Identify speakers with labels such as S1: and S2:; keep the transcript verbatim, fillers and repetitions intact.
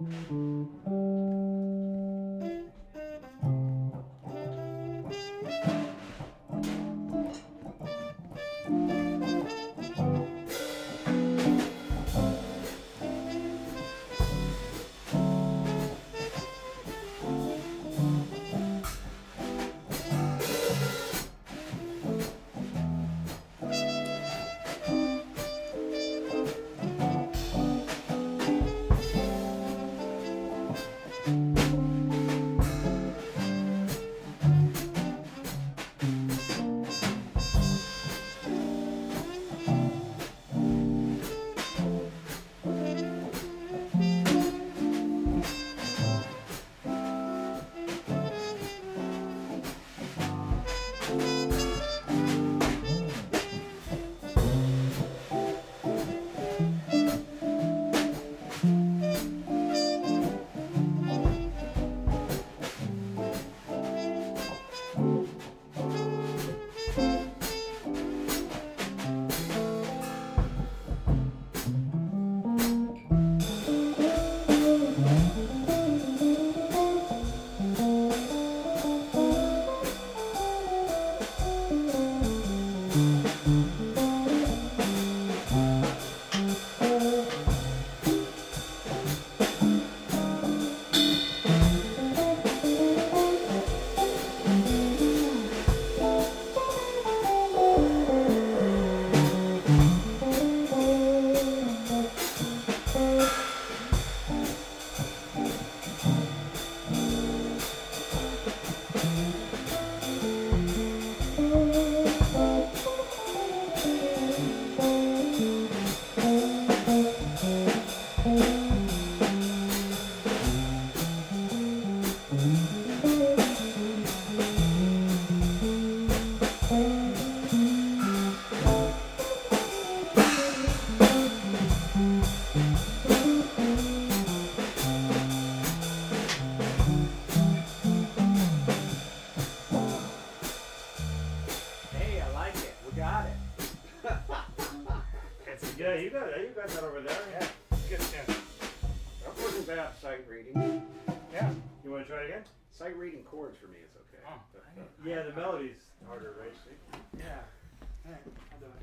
S1: Yeah, you got you got that over there.
S2: Yeah, good. Yeah.
S3: That wasn't bad, sight reading.
S2: Yeah.
S1: You want to try it again?
S3: Sight reading chords for me is okay.
S2: Oh,
S3: But,
S2: I
S3: uh,
S1: Yeah, the melody's harder, right? See?
S2: Yeah. All right. I'll do it.